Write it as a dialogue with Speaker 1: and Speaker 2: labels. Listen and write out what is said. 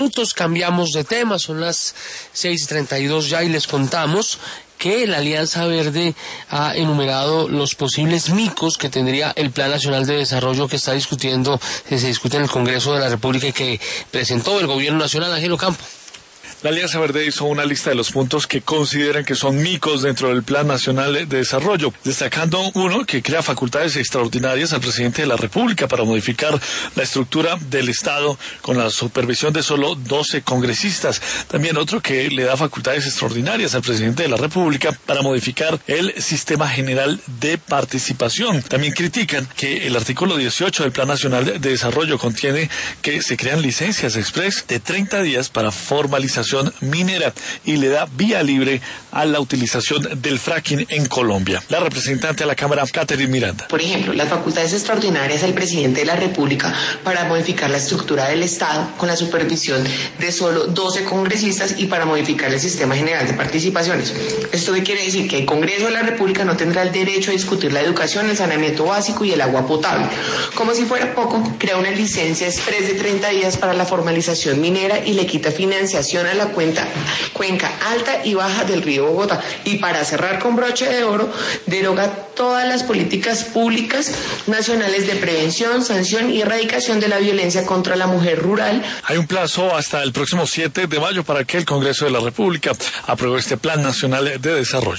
Speaker 1: Minutos, cambiamos de tema, son las 6:32 ya y les contamos que la Alianza Verde ha enumerado los posibles micos que tendría el Plan Nacional de Desarrollo que se discute en el Congreso de la República y que presentó el Gobierno Nacional. Ángel Ocampo.
Speaker 2: La Alianza Verde hizo una lista de los puntos que consideran que son micos dentro del Plan Nacional de Desarrollo, destacando uno que crea facultades extraordinarias al presidente de la República para modificar la estructura del Estado con la supervisión de solo 12 congresistas. También otro que le da facultades extraordinarias al presidente de la República para modificar el sistema general de participación. También critican que el artículo 18 del Plan Nacional de Desarrollo contiene que se crean licencias express de 30 días para formalización minera y le da vía libre a la utilización del fracking en Colombia. La representante a la Cámara, Catherine Miranda.
Speaker 3: Por ejemplo, las facultades extraordinarias al presidente de la República para modificar la estructura del Estado con la supervisión de solo 12 congresistas y para modificar el sistema general de participaciones. ¿Esto qué quiere decir? Que el Congreso de la República no tendrá el derecho a discutir la educación, el saneamiento básico y el agua potable. Como si fuera poco, crea una licencia express de 30 días para la formalización minera y le quita financiación a la cuenca alta y baja del río Bogotá. Y para cerrar con broche de oro, deroga todas las políticas públicas nacionales de prevención, sanción y erradicación de la violencia contra la mujer rural.
Speaker 2: Hay un plazo hasta el próximo 7 de mayo para que el Congreso de la República apruebe este Plan Nacional de Desarrollo.